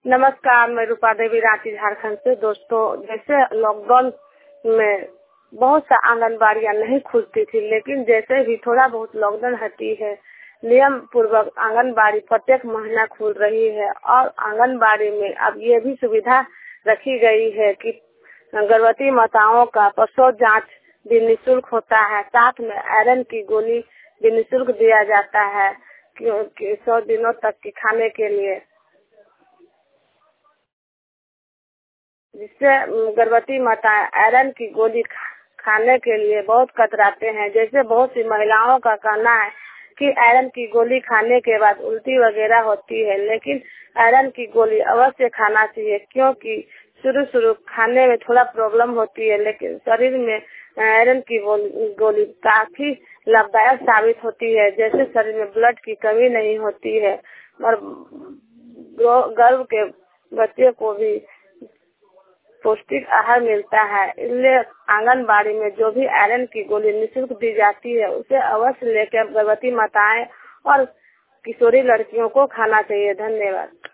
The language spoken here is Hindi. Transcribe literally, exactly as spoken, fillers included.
नमस्कार, मैं रूपा देवी रांची झारखंड से। दोस्तों, जैसे लॉकडाउन में बहुत सा आंगनबाड़ियाँ नहीं खुलती थी, लेकिन जैसे भी थोड़ा बहुत लॉकडाउन हटी है, नियम पूर्वक आंगनबाड़ी प्रत्येक महीना खुल रही है। और आंगनबाड़ी में अब ये भी सुविधा रखी गई है कि गर्भवती माताओं का प्रसव जांच भी निःशुल्क होता है। साथ में आयरन की गोली भी निःशुल्क दिया जाता है क्योंकि सौ दिनों तक की खाने के लिए, जिससे गर्भवती माता आयरन की गोली खाने के लिए बहुत कतराते हैं। जैसे बहुत सी महिलाओं का कहना है कि आयरन की गोली खाने के बाद उल्टी वगैरह होती है, लेकिन आयरन की गोली अवश्य खाना चाहिए क्योंकि शुरू शुरू खाने में थोड़ा प्रॉब्लम होती है, लेकिन शरीर में आयरन की गोली काफी लाभदायक साबित होती है। जैसे शरीर में ब्लड की कमी नहीं होती है और गर्भ के बच्चे को भी पौष्टिक आहार मिलता है। इसलिए आंगनबाड़ी में जो भी आयरन की गोली निःशुल्क दी जाती है, उसे अवश्य लेकर गर्भवती माताएं और किशोरी लड़कियों को खाना चाहिए। धन्यवाद।